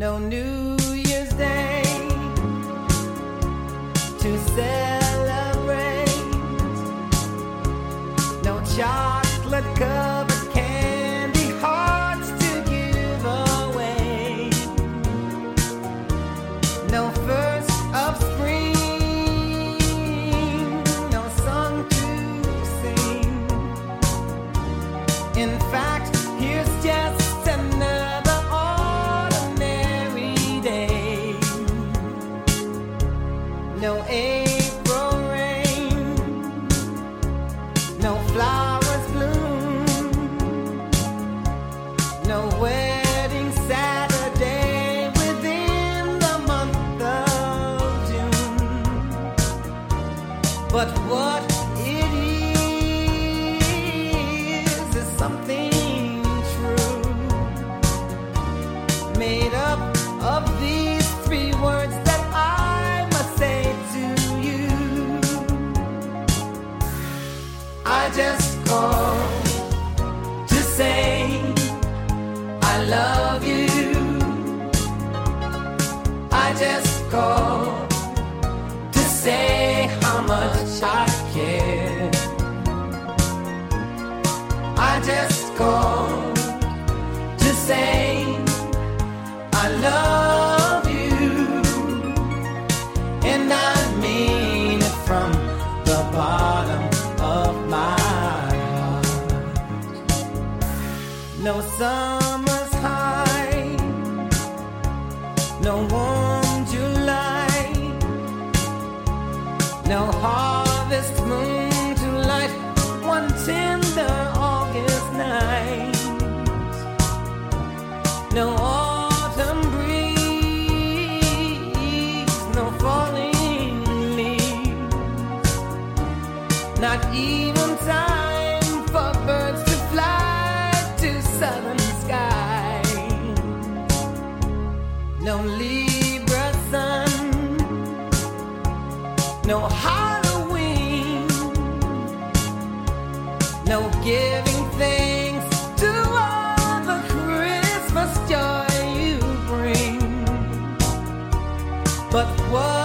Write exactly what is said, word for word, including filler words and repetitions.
No New Year's Day to celebrate. No chocolate covered candy hearts to give away. No first of spring, no song to sing. In fact, here's just another ordinary day. No April rain, no flowers bloom, no wedding Saturday within the month of June. But what it is is something true, made up of these three words that I must say to you. I just called to say I love you. I just called to say how much I care. I just called to say I love you, and I mean it from the bottom of my heart. No summer's high, no warm July, no harvest moon to light one tender August night. No autumn breeze, no falling leaves, not even time for birds to fly to southern skies. No Libra sun, no Halloween, no giving thanks to all the Christmas joy you bring. But what